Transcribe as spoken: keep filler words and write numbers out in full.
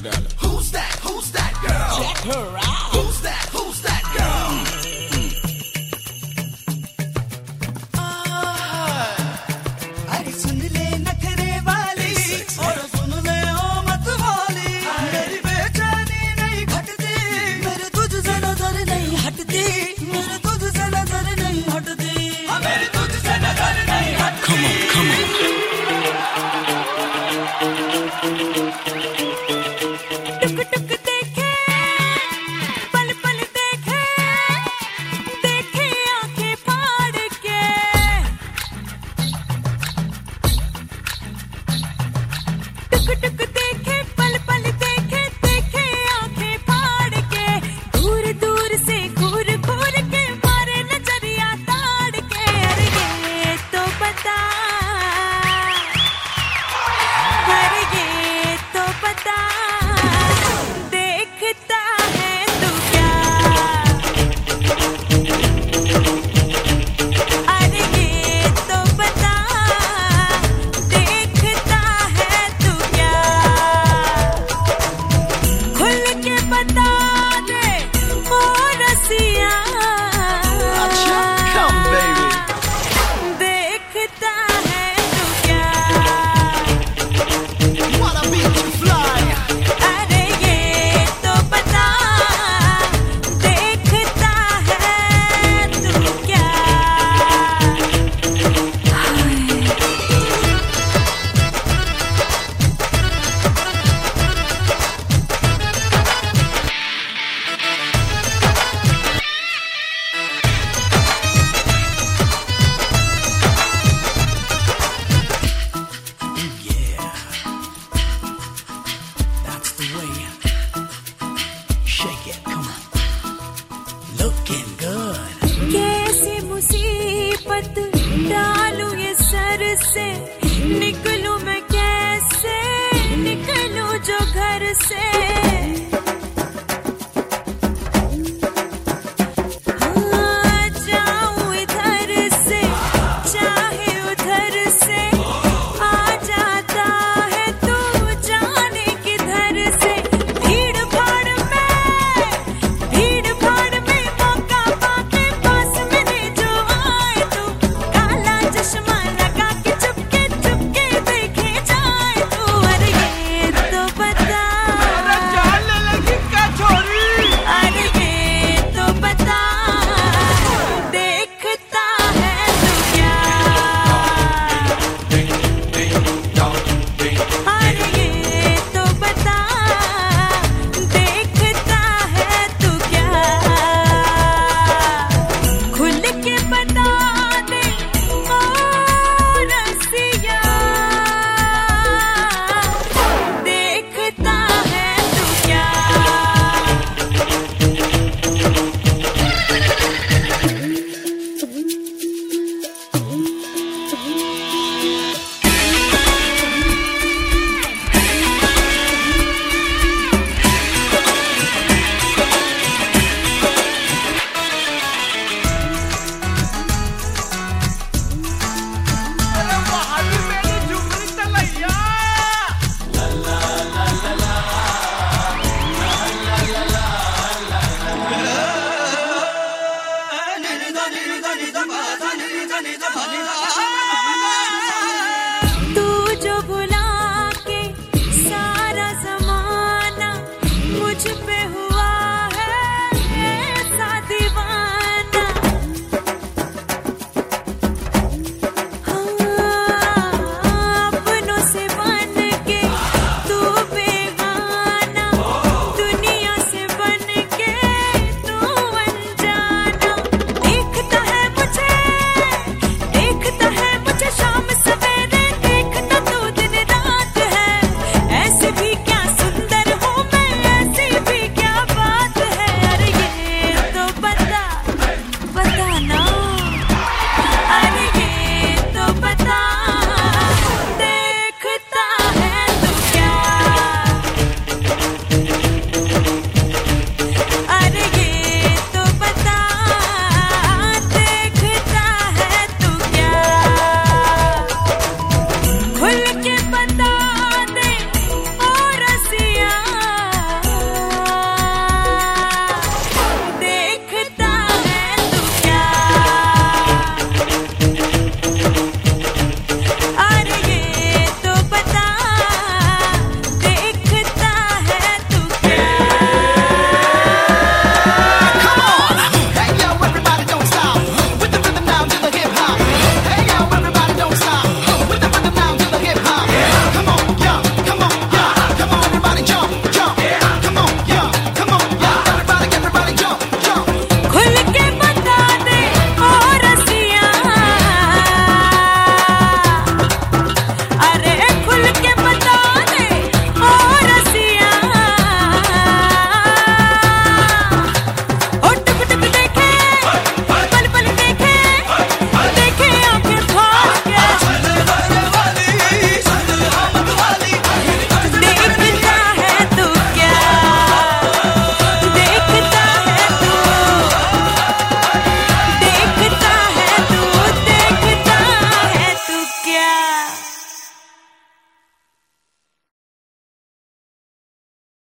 darling. Who's that? Who's that girl? Check her out. Who's that? Who's that girl? अरे सुन ले नखरे वाली और सुन ले ओ मत वाली मेरी बेचैनी नहीं घटती मेरे तुझसे नजर नहीं हटती मेरे तुझसे नजर नहीं हटती मेरी तुझसे नजर नहीं हटती Come on, come on. टुक टुक देखे पल पल देखे देखे आंखें फाड़ के टुक टुक देखे पल पल देखे देखे आंखें फाड़ के दूर दूर से घूर घूर के मारे नजरिया ताड़ के अरे ये तो बता अरे ये तो बता देखता है तू क्या अरे ये तो बता देखता है तू क्या खुल के बता दे ओ रसिया Come, baby. देखता है तू क्या Wanna meet you fly? अरे ये तो बता देखता है तू क्या That's the way. Shake it, come on. Looking good. कैसी मुसीबत डालूं ये सर से निकलूं मैं कैसे निकलूं जो घर से